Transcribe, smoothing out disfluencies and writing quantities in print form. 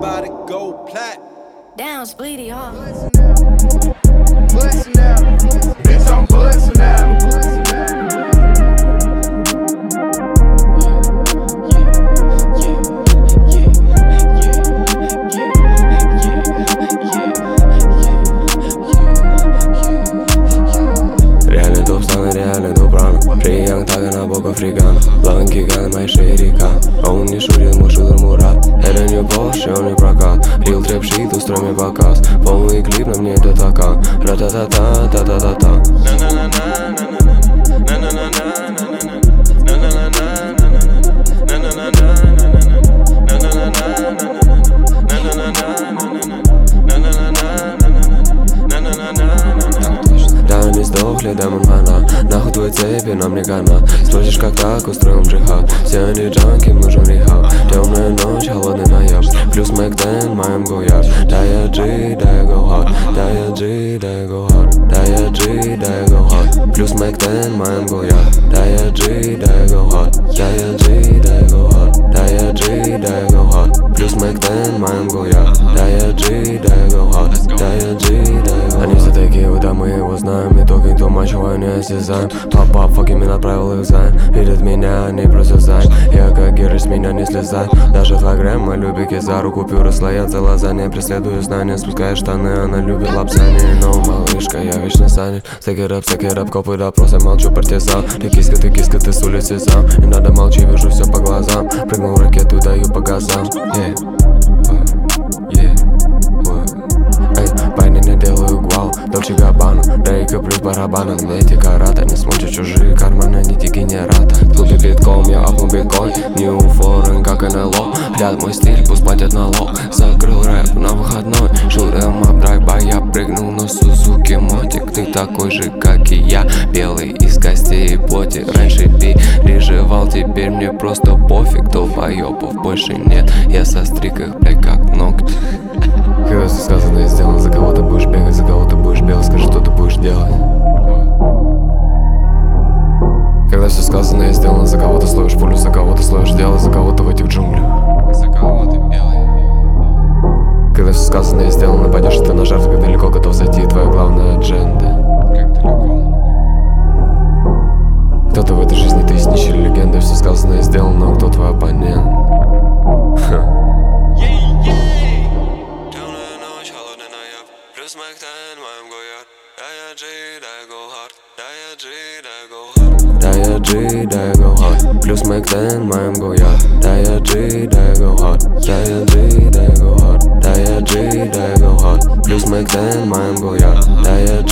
about to go plat. Down, Spleety, huh? Bustin' out, bitch, I'm bustin' out. Реальный топ, стану реальный дупрано. Прием так и на боку африкана. Плаван гигант, мои шеи река. А он не шутит, мой шутер Мурат. Это не Bosch, он не прокат. Рил трэп шит, устрой мне показ. Полный клип, на мне это така. Ра-та-та-та, та-та-та-та. Да, не сдохли, демон хана. Нахуй твои цепи, нам не гана. Спросишь, как так, устроим джихад. Все они джанки, нужен рехаб. Темная ночь, холодный ноябрь. Плюс Mac 10, моим гояр. Да я G, да я go hard. Да я G, да я go hard. Да я G, да я go hard. Плюс Mac 10, моим гояр. Да я G, да я go hard. Да я G, да я go hard. Да я G, да я go hard. Плюс Mac 10, моим гояр. Да я G, да я go hard. Да я G, да я go hard. Они все такие, да мы его знаем. Не только никто мачо, не осязаем. Топ-ап, факин меня отправил их зайн. Видят меня, они просто зайн. Я как герой, с меня не слезай. Даже 2 грамма, любики за руку, купюры слоятся лазанья. Преследую знания, спускаю штаны, она любит лапсани. Но малышка, я вечно занят. Стекерап, копы допросы, молчу, партизан. Ты киска, ты с улицы сам. Не надо молчи, вижу все по глазам. Прыгнул в ракету, даю по газам. Парни не делаю гвал, Дольче Габбана. Рейка плюс барабана. Мне эти карата не смотрят чужие карманы, не те генерата. В клубе битком, я апну биткоин. New foreign, как НЛО. Глядь мой стиль, пусть платят налог. Закрыл рэп на выходной. Шутем ап драйв-бай, я прыгнул на Сузуки Мотик. Ты такой же, как и я, белый из костей и плоти. Раньше переживал, теперь мне просто пофиг. Долбоёбов больше нет, я состриг их, блядь, как ногти. Когда все сказано и сделано, за кого ты будешь бегать, за кого ты будешь белый, скажи, что ты будешь делать. Когда все сказано и сделано, за кого ты словишь пулю, за кого ты словишь дело, за кого ты в этих джунглях. За кого ты белый. Когда все сказано и сделано, пойдешь ты на жертву, как далеко готов зайти, твоя главная адженда. Как далеко. Кто-то в этой жизни тысячи легенды, все сказано и сделано, кто твой оппонент. Плюс Mac 10, моим гояр. Да я G, да я go hard. Да я G, да я go hard. Да я G, да я go hard. Плюс Mac 10, моим гояр. Да я G, да я go hard. Да я G, да я go hard. Да я G, да я go hard. Плюс Mac 10, моим гояр. Да я